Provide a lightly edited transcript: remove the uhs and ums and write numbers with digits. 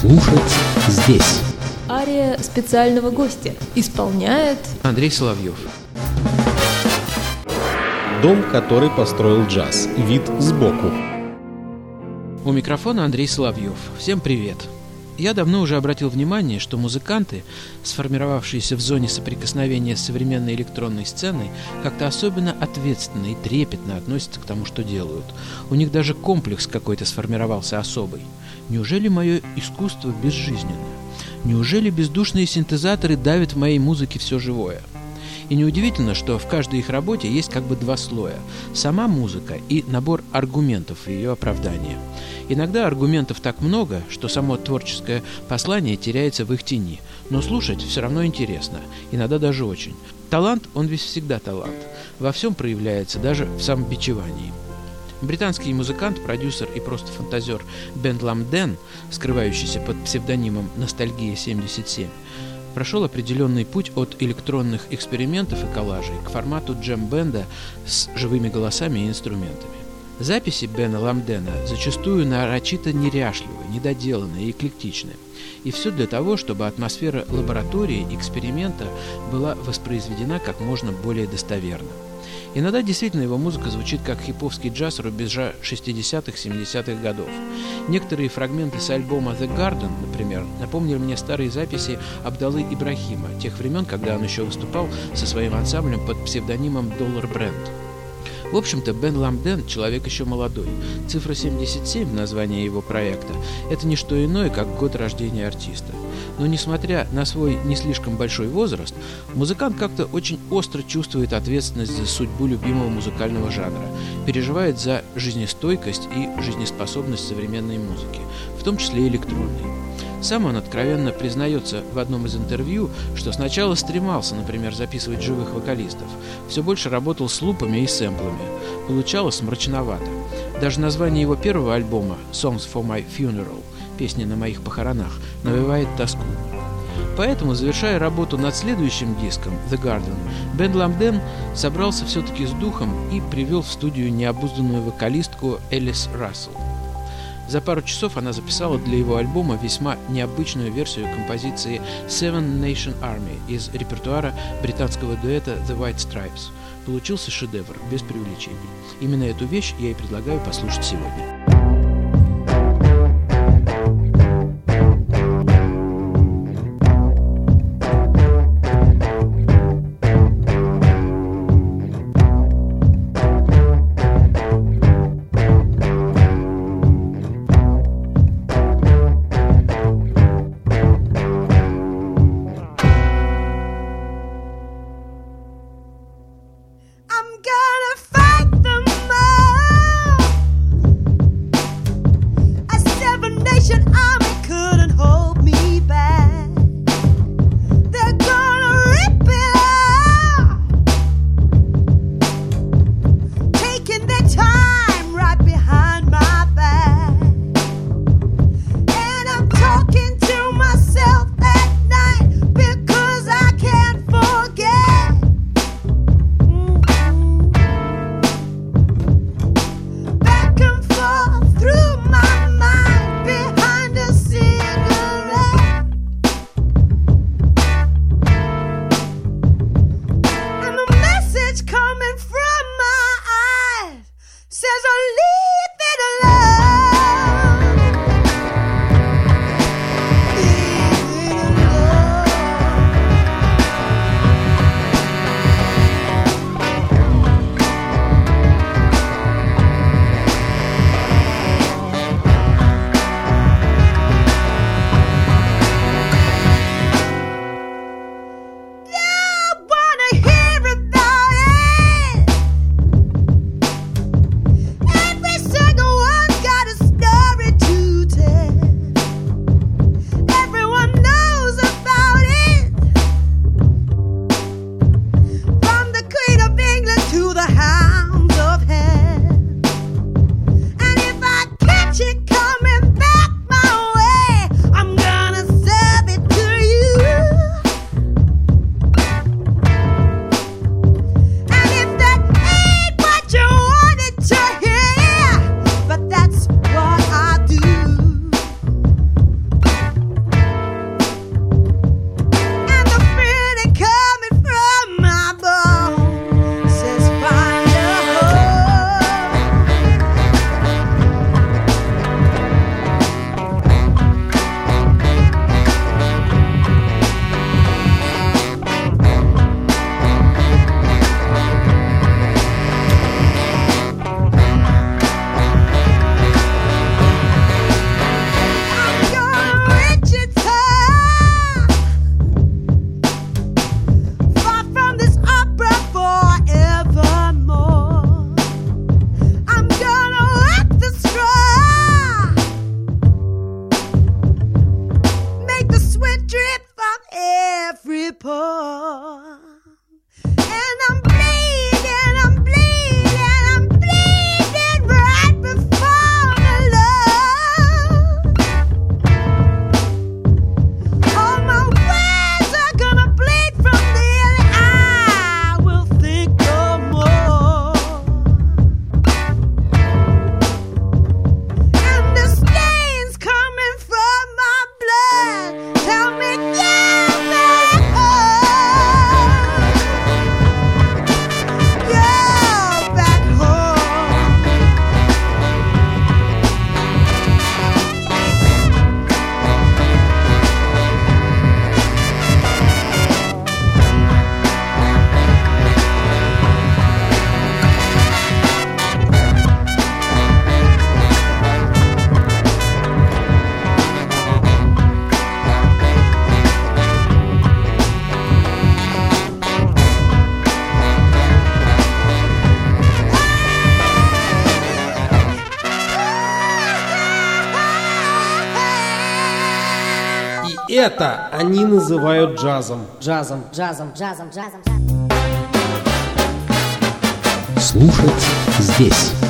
Слушать здесь. Ария специального гостя исполняет Андрей Соловьев. Дом, который построил джаз. Вид сбоку. У микрофона Андрей Соловьев. Всем привет. Я давно уже обратил внимание, что музыканты, сформировавшиеся в зоне соприкосновения с современной электронной сценой, как-то особенно ответственно и трепетно относятся к тому, что делают. У них даже комплекс какой-то сформировался особый. Неужели мое искусство безжизненно? Неужели бездушные синтезаторы давят в моей музыке все живое? И неудивительно, что в каждой их работе есть как бы два слоя – сама музыка и набор аргументов в ее оправдании. Иногда аргументов так много, что само творческое послание теряется в их тени, но слушать все равно интересно, иногда даже очень. Талант, он ведь всегда талант, во всем проявляется, даже в самобичевании. Британский музыкант, продюсер и просто фантазер Бен Ламден, скрывающийся под псевдонимом «Ностальгия-77», прошел определенный путь от электронных экспериментов и коллажей к формату джем-бенда с живыми голосами и инструментами. Записи Бена Ламдена зачастую нарочито неряшливы, недоделаны и эклектичны. И все для того, чтобы атмосфера лаборатории, эксперимента была воспроизведена как можно более достоверно. Иногда действительно его музыка звучит как хиповский джаз рубежа 60-х-70-х годов. Некоторые фрагменты с альбома «The Garden», например, напомнили мне старые записи Абдаллы Ибрахима, тех времен, когда он еще выступал со своим ансамблем под псевдонимом «Dollar Brand». В общем-то, Бен Ламден – человек еще молодой. Цифра 77 в названии его проекта – это не что иное, как год рождения артиста. Но несмотря на свой не слишком большой возраст, музыкант как-то очень остро чувствует ответственность за судьбу любимого музыкального жанра, переживает за жизнестойкость и жизнеспособность современной музыки, в том числе электронной. Сам он откровенно признается в одном из интервью, что сначала стремался, например, записывать живых вокалистов, все больше работал с лупами и сэмплами. Получалось мрачновато. Даже название его первого альбома «Songs for my funeral» – «Песни на моих похоронах» навевает тоску. Поэтому, завершая работу над следующим диском «The Garden», Бен Ламден собрался все-таки с духом и привел в студию необузданную вокалистку Элис Рассел. За пару часов она записала для его альбома весьма необычную версию композиции «Seven Nation Army» из репертуара британского дуэта «The White Stripes». Получился шедевр, без преувеличений. Именно эту вещь я и предлагаю послушать сегодня. Every это они называют джазом. Джазом, джазом, джазом, джазом. Слушать здесь.